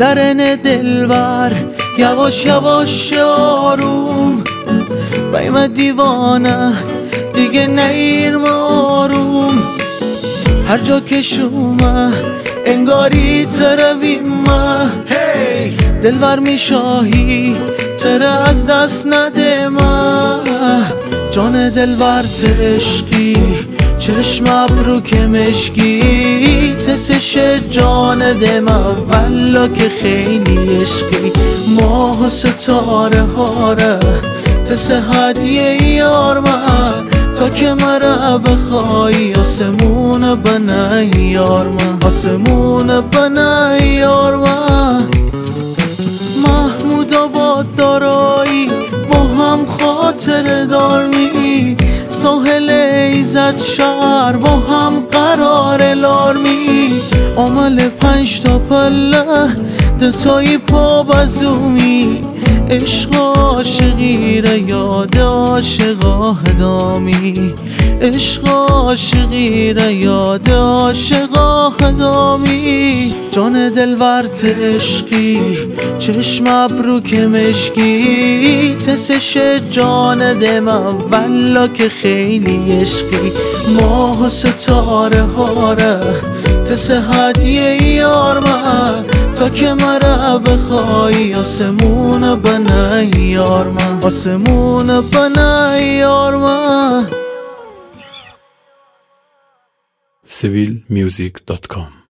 درن دلور یواش یواش آروم بیم دیوانه دیگه نیر آروم هر جا که شومه انگاری ترویمه دلور میشاهی تره از دست نده ما جان دلور عشقی چشم ابرو که مشکی تسش جان دم اولا که خیلی عشقی ماه و ستاره هاره تس هدیه یار من تا که مرا بخوایی آسمون بنای یار من آسمون بنای یار من محمود آباد دارایی با هم خاطر دار می ساحل ایزد شهر با هم قرار لار می عمل 5 تا پله دوتایی پا بزومی عشق عاشقی را یاد عاشقا هدامی عشق عاشقی را یاد عاشقا هدامی جان دلورت عشقی چشم ابرو که مشکی تسش جان دم اولا که خیلی عشقی ماه و ستاره هاره تس هدیه یار من تا که مرا بخوایی آسمون بنای یار من آسمون بنای یار من civilmusic.com